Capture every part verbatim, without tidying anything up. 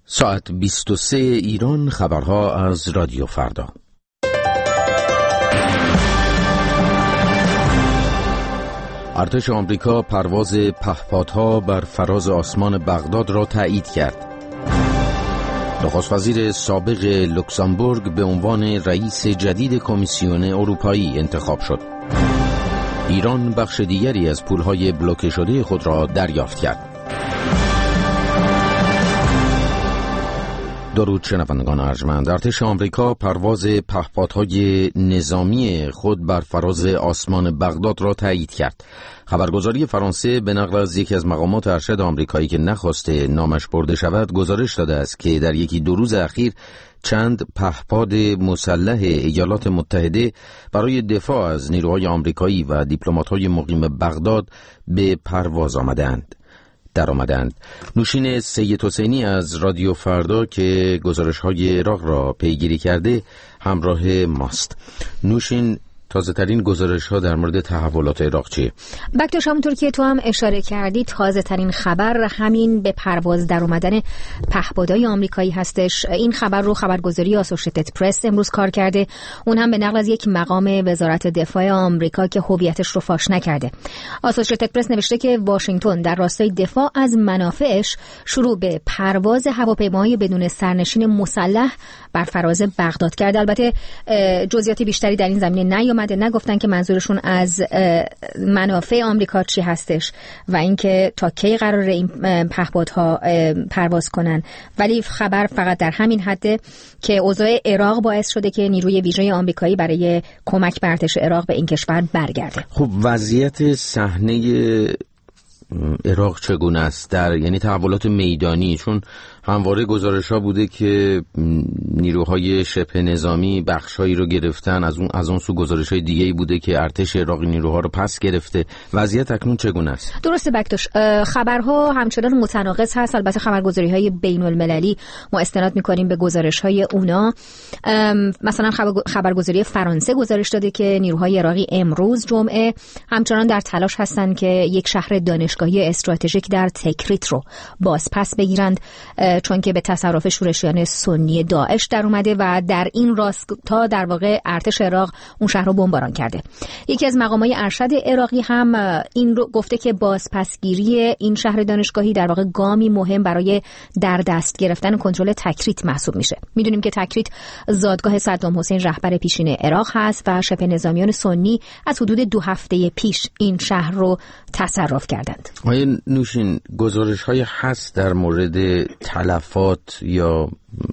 ساعت بیست و سه ایران، خبرها از رادیو فردا. ارتش آمریکا پرواز پهپادها بر فراز آسمان بغداد را تایید کرد. نخست وزیر سابق لوکزامبورگ به عنوان رئیس جدید کمیسیون اروپایی انتخاب شد. ایران بخش دیگری از پولهای بلوکه شده خود را دریافت کرد. درود شنوندگان ارجمند. ارتش آمریکا پرواز پهپادهای نظامی خود بر فراز آسمان بغداد را تایید کرد. خبرگزاری فرانسه به نقل از یکی از مقامات ارشد آمریکایی که نخواسته نامش برده شود گزارش داده است که در یکی دو روز اخیر چند پهپاد مسلح ایالات متحده برای دفاع از نیروهای آمریکایی و دیپلمات‌های مقیم بغداد به پرواز آمدند. در آمدند. نوشین سید حسینی از رادیو فردا که گزارش‌های عراق را پیگیری کرده همراه ماست. نوشین، تازه ترین گزارش ها در مورد تحولات عراق چیه؟ بکتوش، همونطور که تو هم اشاره کردی تازه ترین خبر همین به پرواز در اومدن پهپادهای آمریکایی هستش. این خبر رو خبرگزاری آسوشیتد پرس امروز کار کرده، اون هم به نقل از یک مقام وزارت دفاع آمریکا که هویتش رو فاش نکرده. آسوشیتد پرس نوشته که واشنگتن در راستای دفاع از منافعش شروع به پرواز هواپیماهای بدون سرنشین مسلح بر فراز بغداد کرد. البته جزئیات بیشتری در این زمینه نیامد، نگفتن که منظورشون از منافع آمریکا چی هستش و اینکه تا کی قراره این پهپادها پرواز کنن، ولی خبر فقط در همین حده که اوضاع عراق باعث شده که نیروی ویژه آمریکایی برای کمک به ارتش عراق به این کشور برگرده. خب وضعیت صحنه عراق چگونه است در یعنی تحولات میدانی؟ چون همواره گزارش ها بوده که نیروهای شبه نظامی بخشایی رو گرفتن، از اون از اون سو گزارش های دیگه‌ای بوده که ارتش عراقی نیروها رو پس گرفته. وضعیت اکنون چگونه است؟ درسته بکتوش، خبرها همچنان متناقض هست. البته خبرگزاری های بین المللی ما استناد می‌کنیم به گزارش های اونا. مثلا خبرگزاری فرانسه گزارش داده که نیروهای عراقی امروز جمعه همچنان در تلاش هستند که یک شهر دانشگاهی استراتژیک در تکریت رو باز پس بگیرند، چون که به تصرف شورشیان سنی داعش در اومده و در این راستا در واقع ارتش عراق اون شهر رو بمباران کرده. یکی از مقامات ارشد عراقی هم این رو گفته که بازپسگیری این شهر دانشگاهی در واقع گامی مهم برای در دست گرفتن کنترل تکریت محسوب میشه. میدونیم که تکریت زادگاه صدام حسین رهبر پیشین عراق هست و شبه نظامیان سنی از حدود دو هفته پیش این شهر رو تصرف کردند. آیا نوشین گزارش های هست در مورد تلفات یا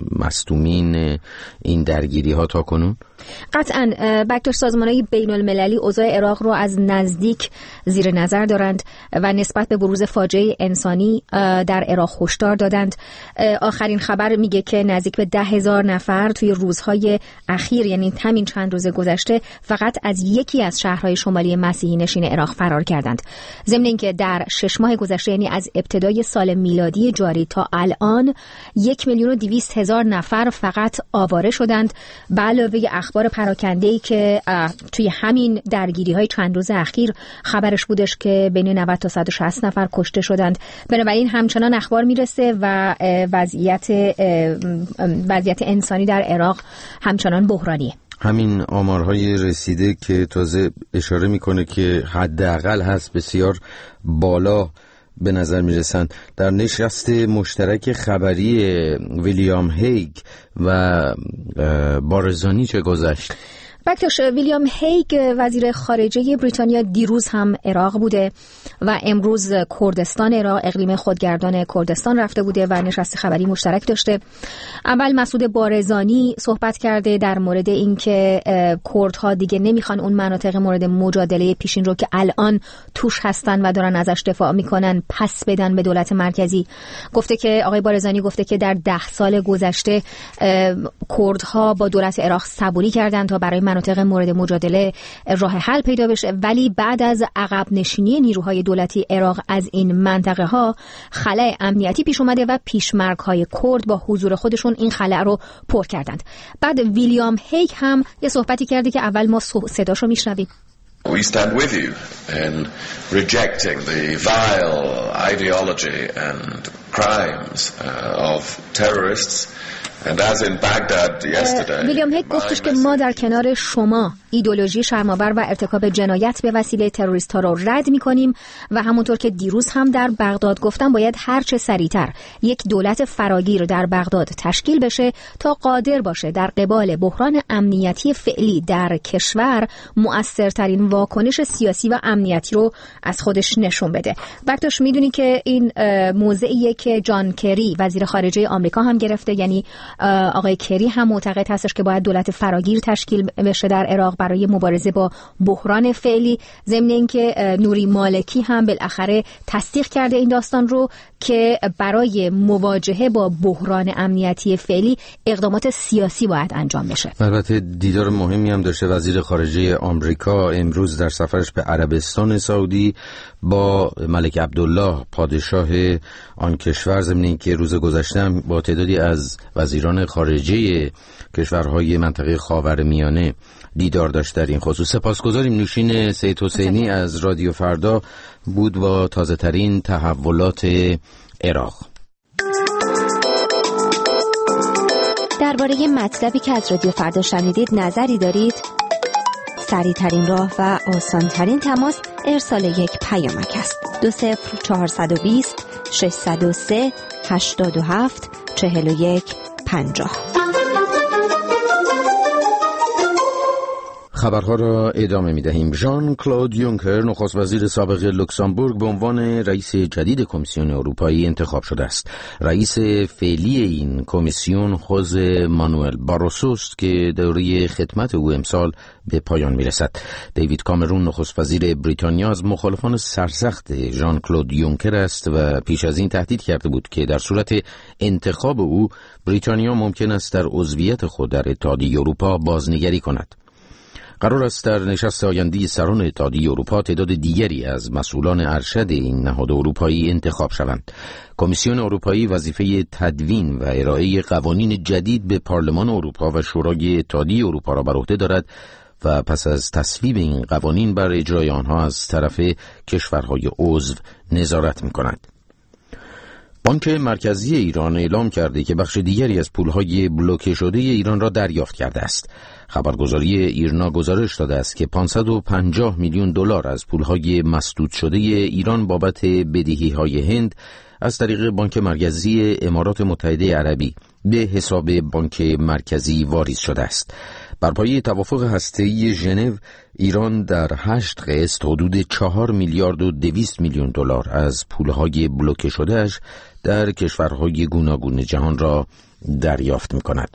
مصدومین این درگیری ها تا کنون؟ قطعاً بکتوش، سازمان‌های بین المللی اوضاع عراق رو از نزدیک زیر نظر دارند و نسبت به بروز فاجعه انسانی در عراق هشدار دادند. آخرین خبر میگه که نزدیک به ده هزار نفر توی روزهای اخیر، یعنی همین چند روز گذشته، فقط از یکی از شهرهای شمالی مسیحی نشین عراق فرار کردند. ضمن اینکه در شش ماه گذشته، یعنی از ابتدای سال میلادی جاری تا الان، یک میلیون و دویست هزار نفر فقط آواره شدند. به علاوه اخبار پراکنده‌ای که توی همین درگیری‌های چند روز اخیر خبرش بودش که بین نود تا صد و شصت نفر کشته شدند. بنابراین همچنان اخبار میرسه و وضعیت وضعیت انسانی در عراق همچنان بحرانیه. همین آمارهای رسیده که تازه اشاره میکنه که حداقل هست بسیار بالا به نظر میرسند. در نشست مشترک خبری ویلیام هیگ و بارزانی چه گذشت؟ بکتوش، ویلیام هیگ وزیر خارجه بریتانیا دیروز هم عراق بوده و امروز کردستان عراق، اقلیم خودگردان کردستان رفته بوده و نشست خبری مشترک داشته. اول مسعود بارزانی صحبت کرده در مورد اینکه کردها دیگه نمیخوان اون مناطق مورد مجادله پیشین رو که الان توش هستن و دارن ازش دفاع میکنن پس بدن به دولت مرکزی. گفته که آقای بارزانی گفته که در ده سال گذشته کردها با دولت عراق صبوری کردند تا برای مناطق مورد مجادله راه حل پیدا بشه، ولی بعد از عقب نشینی نیروهای دولتی عراق از این منطقه ها خلأ امنیتی پیش اومده و پیشمرگ های کرد با حضور خودشون این خلأ رو پر کردند. بعد ویلیام هیگ هم یه صحبتی کرده که اول ما صداشو میشنویم. We stand with you in rejecting the vile ideology and crimes uh, of terrorists. And as in Baghdad yesterday. ویلیام هیک گفتش که ما در کنار شما ایدئولوژی شرم‌آور و ارتکاب جنایت به وسیله تروریست‌ها را رد می‌کنیم و همونطور که دیروز هم در بغداد گفتم باید هر چه سریعتر یک دولت فراگیر در بغداد تشکیل بشه تا قادر باشه در قبال بحران امنیتی فعلی در کشور مؤثرترین واکنش سیاسی و امنیتی رو از خودش نشون بده. وقتش میدونی که این موضعیه که جان کری وزیر خارجه آمریکا هم گرفته، یعنی آقای کری هم معتقد هستش که باید دولت فراگیر تشکیل بشه در عراق برای مبارزه با بحران فعلی. ضمن اینکه نوری مالکی هم بالاخره تصدیق کرده این داستان رو که برای مواجهه با بحران امنیتی فعلی اقدامات سیاسی باید انجام بشه. البته دیدار مهمی هم داشته وزیر خارجه آمریکا امروز در سفرش به عربستان سعودی با ملک عبدالله پادشاه آن کشور، ضمن اینکه روز گذشته با تعدادی از وزیران خارجه کشورهای منطقه خاورمیانه دیدار داشت. در این خصوص سپاسگزاریم. نوشین سید حسینی از رادیو فردا بود با تازه ترین تحولات عراق. درباره مطلبی که از رادیو فردا شنیدید نظری دارید؟ سریع ترین راه و آسان ترین تماس ارسال یک پیامک است. دو صفر چهارصد و بیست ششصد و سه هشتاد و هفت چهل و یک پنجاه. خبرها را ادامه می دهیم. ژان کلود یونکر نخست وزیر سابق لوکزامبورگ به عنوان رئیس جدید کمیسیون اروپایی انتخاب شده است. رئیس فعلی این کمیسیون خوزه مانوئل باروسو است که دوره خدمت او امسال به پایان می رسد. دیوید کامرون نخست وزیر بریتانیا از مخالفان سرسخت ژان کلود یونکر است و پیش از این تهدید کرده بود که در صورت انتخاب او بریتانیا ممکن است در عضویت خود در اتحادیه اروپا بازنگری کند. قرار است در نشست آینده سران اتحادیه اروپا تعداد دیگری از مسئولان ارشد این نهاد اروپایی انتخاب شوند. کمیسیون اروپایی وظیفه تدوین و ارائه قوانین جدید به پارلمان اروپا و شورای اتحادیه اروپا را بر عهده دارد و پس از تصویب این قوانین بر اجرای آنها از طرف کشورهای عضو نظارت می‌کند. بانک مرکزی ایران اعلام کرده که بخش دیگری از پولهای بلوکه شده ایران را دریافت کرده است. خبرگزاری ایرنا گزارش داده است که پانصد و پنجاه میلیون دلار از پولهای مسدود شده ایران بابت بدهی‌های هند از طریق بانک مرکزی امارات متحده عربی به حساب بانک مرکزی واریز شده است. بر پایه توافق هسته‌ای ژنو، ایران در هشت قسط حدود چهار میلیارد و دویست میلیون دلار از پولهای بلوکه شدهش در کشورهای گوناگون جهان را دریافت می‌کند.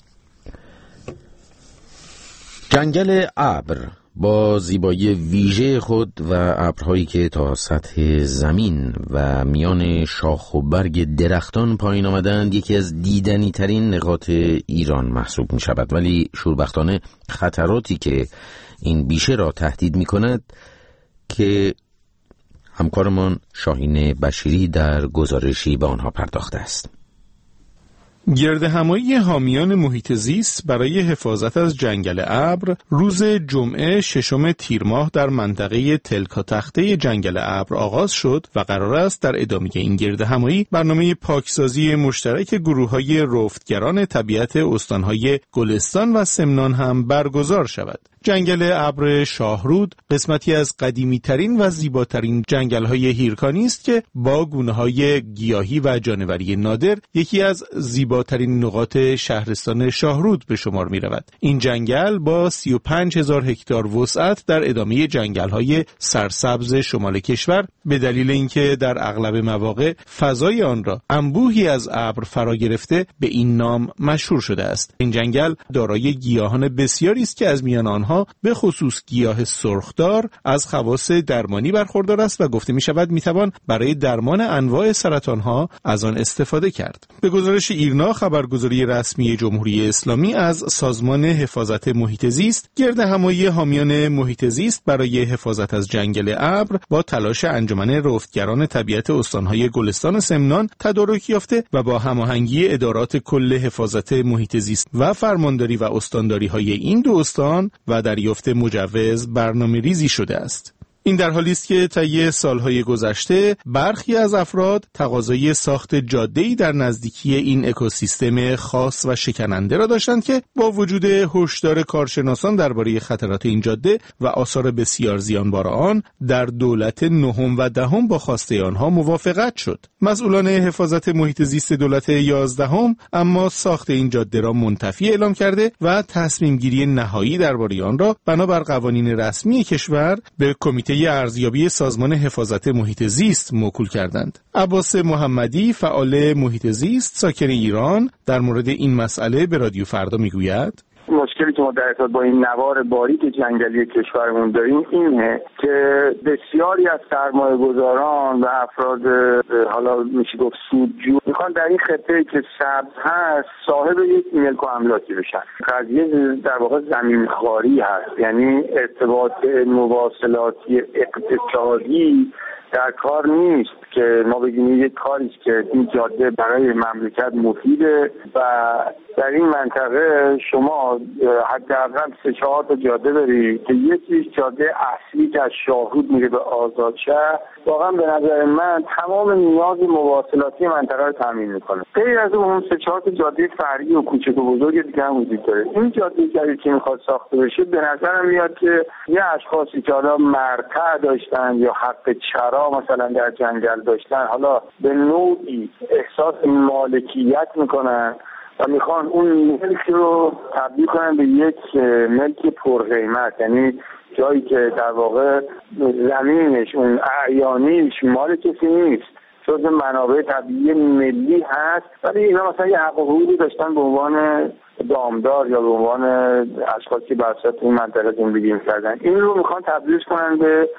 جنگل ابر با زیبایی ویژه خود و ابرهایی که تا سطح زمین و میان شاخ و برگ درختان پایین آمدند یکی از دیدنی ترین نقاط ایران محسوب می شود، ولی شوربختانه خطراتی که این بیشه را تهدید می کند که همکارمان شاهین بشیری در گزارشی به آنها پرداخته است. گردهمایی حامیان محیط زیست برای حفاظت از جنگل ابر روز جمعه ششم تیر ماه در منطقه تلکا تخته جنگل ابر آغاز شد و قرار است در ادامه این گردهمایی برنامه پاکسازی مشترک گروه‌های رفتگران طبیعت استان‌های گلستان و سمنان هم برگزار شود. جنگل ابر شاهرود قسمتی از قدیمی‌ترین و زیباترین جنگل‌های هیرکانی است که با گونه‌های گیاهی و جانوری نادر یکی از زیباترین نقاط شهرستان شاهرود به شمار می‌رود. این جنگل با سی و پنج هزار هکتار وسعت در ادامه جنگل‌های سرسبز شمال کشور به دلیل اینکه در اغلب مواقع فضای آن را انبوهی از ابر فرا گرفته به این نام مشهور شده است. این جنگل دارای گیاهان بسیاری است که از میان آنها به خصوص گیاه سرخدار از خواص درمانی برخوردار است و گفته می شود می توان برای درمان انواع سرطان ها از آن استفاده کرد. به گزارش ایرنا حالا خبرگزاری رسمی جمهوری اسلامی از سازمان حفاظت محیط زیست گردهمایی حامیان محیط زیست برای حفاظت از جنگل ابر با تلاش انجمن رفتگران طبیعت استانهای گلستان سمنان تدارک یافته و با هماهنگی ادارات کل حفاظت محیط زیست و فرمانداری و استانداری های این دو استان و دریافت مجوز برنامه‌ریزی شده است. این در حالی است که طی سالهای گذشته برخی از افراد تقاضای ساخت جاده‌ای در نزدیکی این اکوسیستم خاص و شکننده را داشتند که با وجود هشدار کارشناسان درباره خطرات این جاده و آثار بسیار زیانبار آن در دولت نهم و دهم با خواسته آنها موافقت شد. مسئولان حفاظت محیط زیست دولت یازدهم اما ساخت این جاده را منتفی اعلام کرده و تصمیم گیری نهایی درباره آن را بنابر قوانین رسمی کشور به کمیته ارزیابی سازمان حفاظت محیط زیست موکول کردند. عباس محمدی فعال محیط زیست ساکن ایران در مورد این مسئله به رادیو فردا میگوید: مشکلی که ما در ارتباط با این نوار باریک جنگلی کشورمون داریم اینه که بسیاری از سرمایه‌گذاران و افراد حالا میشه گفت سودجو میخوان در این خطه‌ای که سبز هست صاحب یک ملک و املاکی بشن. قضیه در واقع زمینخواری هست، یعنی ارتباط مواصلاتی اقتصادی در کار نیست که ما بگیم یک کاریست که این جاده برای مملکت مفیده و در این منطقه شما حداقل سه چهار تا جاده داری که یکیش جاده اصلی که از شاهرود میره به آزادشهر واقعا به نظر من تمام نیاز مواصلاتی منطقه رو تامین میکنه. غیر از اون سه چهار تا جاده فرعی و کوچک و بزرگ دیگه هم وجود داره. این جاده جدیدی که میخواد ساخته بشه به نظرم میاد که یه اشخاصی که حالا مرتع داشتن یا حق چرا مثلا در جنگل داشتن حالا به نوعی احساس مالکیت میکنن و میخوان اون ملک رو تبدیل کنن به یک ملک پرقیمت، یعنی جایی که در واقع زمینش اون اعیانیش مال کسی نیست، جز منابع طبیعی ملی هست، ولی اینا مثلا یه حق و حقوقی داشتن به عنوان دامدار یا به عنوان اشخاصی که بر اساس این منطقه زندگی می‌کردن. این رو میخوان تبدیلش کنن به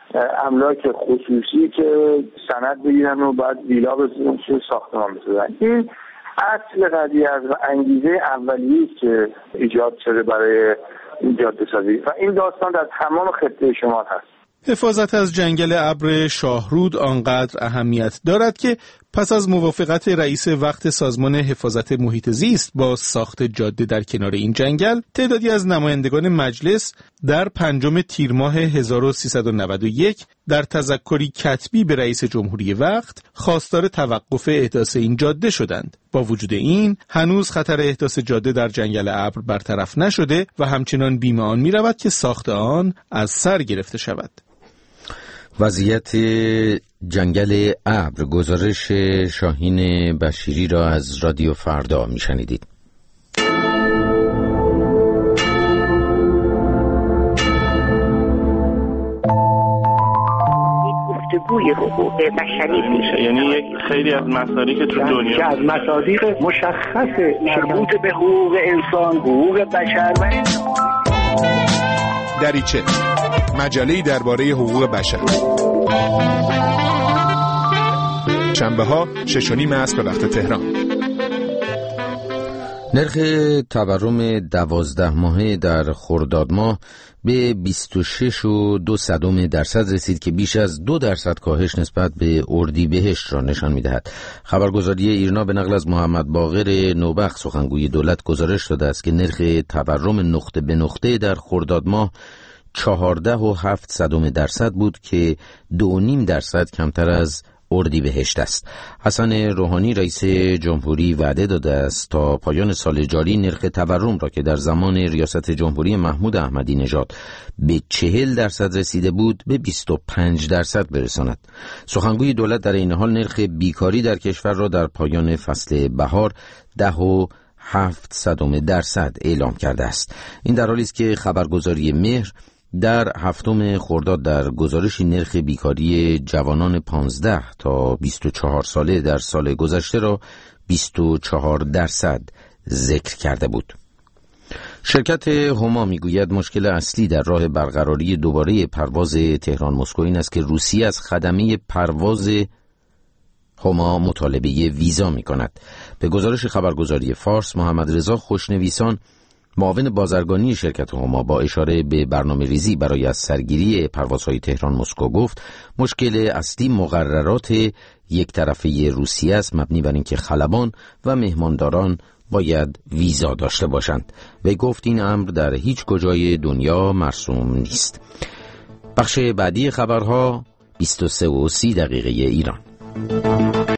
املاک خصوصی که سند بگیرن و بعد ویلا بسازن، ساختمان بسازن. این اصل قضیه از انگیزه اولیه که ایجاد شده برای این جاده سازی و این داستان در تمام خطه شمال هست. حفاظت از جنگل ابر شاهرود آنقدر اهمیت دارد که پس از موافقت رئیس وقت سازمان حفاظت محیط زیست با ساخت جاده در کنار این جنگل، تعدادی از نمایندگان مجلس در پنجم تیر ماه هزار و سیصد و نود و یک در تذکری کتبی به رئیس جمهوری وقت خواستار توقف احداث این جاده شدند. با وجود این هنوز خطر احداث جاده در جنگل ابر برطرف نشده و همچنان بیم آن می رود که ساخت آن از سر گرفته شود. وضعیت جنگل ابر، گزارش شاهین بشیری را از رادیو فردا میشنیدید. گفتگوی حقوق بشری میشه، یعنی یک خیلی از مصادیق تو دنیا که از مصادیق مشخص مربوط به حقوق انسان، حقوق بشر و دریچه، مجله‌ای درباره حقوق بشر. شنبه ها شش و نیم عصر به وقت تهران. نرخ تورم دوازده ماهه در خرداد ماه به بیست و شش و دو صدم درصد رسید که بیش از دو درصد کاهش نسبت به اردیبهشت را نشان می‌دهد. خبرگزاری ایرنا به نقل از محمد باقر نوبخت سخنگوی دولت گزارش داده است که نرخ تورم نقطه به نقطه در خرداد ماه چهارده و هفت صدم درصد بود که دو و نیم درصد کمتر از اردیبهشت است. حسن روحانی رئیس جمهوری وعده داده است تا پایان سال جاری نرخ تورم را که در زمان ریاست جمهوری محمود احمدی نژاد به چهل درصد رسیده بود به بیست و پنج درصد برساند. سخنگوی دولت در این حال نرخ بیکاری در کشور را در پایان فصل بهار ده و هفت صدم درصد اعلام کرده است. این در حالی است که خبرگزاری مهر در هفتم خرداد در گزارشی نرخ بیکاری جوانان پانزده تا بیست و چهار ساله در سال گذشته را بیست و چهار درصد ذکر کرده بود. شرکت هما میگوید مشکل اصلی در راه برقراری دوباره پرواز تهران مسکو این است که روسیه از خدمه پرواز هما مطالبه ویزا می کند. به گزارش خبرگزاری فارس، محمد رضا خوشنویسان معاون بازرگانی شرکت هما با اشاره به برنامه ریزی برای از سرگیری پروازهای تهران مسکو گفت مشکل اصلی مقررات یک طرفه روسیه است، مبنی بر اینکه خلبان و مهمانداران باید ویزا داشته باشند. و گفت این امر در هیچ کجای دنیا مرسوم نیست. بخش بعدی خبرها بیست و سه و سی دقیقه ایران.